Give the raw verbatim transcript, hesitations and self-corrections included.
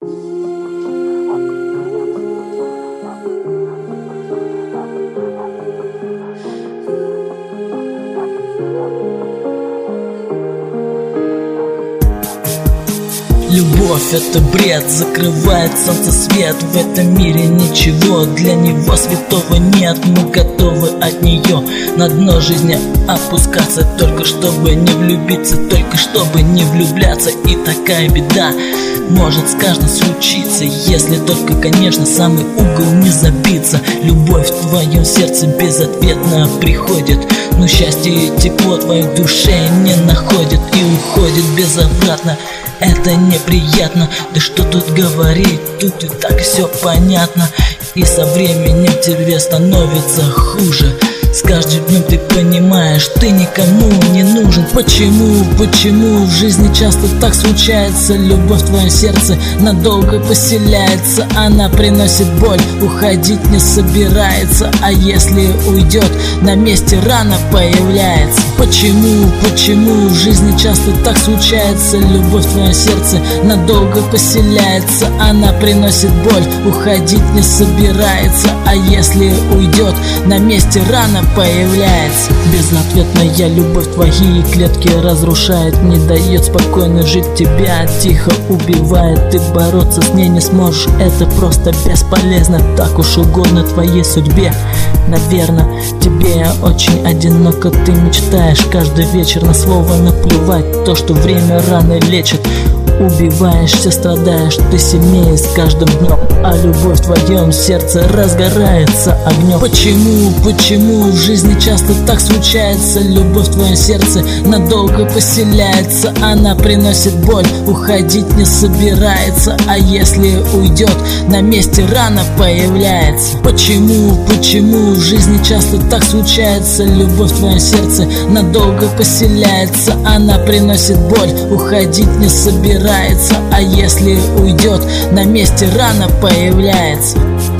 Любовь — это бред, закрывает солнце свет. В этом мире ничего для него святого нет. Мы готовы от нее на дно жизни опускаться, только чтобы не влюбиться, только чтобы не влюбляться. И такая беда может с каждым случиться, если только, конечно, самый угол не забиться. Любовь в твоем сердце безответно приходит, но счастье и тепло твоей душе не находит и уходит безвозвратно. Это неприятно, да что тут говорить, тут и так все понятно. И со временем тебе становится хуже. С каждым днем ты понимаешь, ты никому не нужен. Почему, почему в жизни часто так случается? Любовь в твоем сердце надолго поселяется, она приносит боль, уходить не собирается. А если уйдет, на месте рана появляется. Почему, почему в жизни часто так случается? Любовь в твоем сердце надолго поселяется, она приносит боль, уходить не собирается. А если уйдет, на месте рана появляется. Безответная любовь твои клетки разрушает, не дает спокойно жить, тебя тихо убивает. Ты бороться с ней не сможешь, это просто бесполезно. Так уж угодно твоей судьбе, наверное. Тебе очень одиноко, ты мечтаешь каждый вечер на слово наплевать. То, что время раны лечит. Убиваешься, страдаешь, ты сильнее с каждым днем, а любовь в твоем сердце разгорается огнем. Почему, почему в жизни часто так случается? Любовь в твоем сердце надолго поселяется, она приносит боль, уходить не собирается. А если уйдет, на месте рана появляется. Почему, почему в жизни часто так случается? Любовь в твоем сердце надолго поселяется, она приносит боль, уходить не собирается. А если уйдет, на месте рана появляется.